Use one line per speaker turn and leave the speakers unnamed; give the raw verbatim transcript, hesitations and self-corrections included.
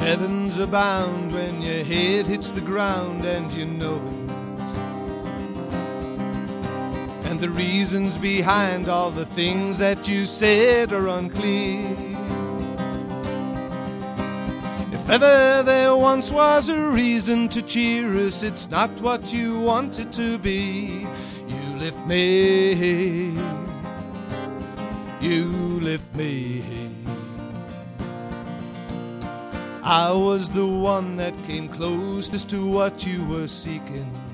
Heavens abound when your head hits the ground and you know it. And the reasons behind all the things that you said are unclear. If ever there once was a reason to cheer us, it's not what you want it to be. You lift me, you lift me. I was the one that came closest to what you were seeking.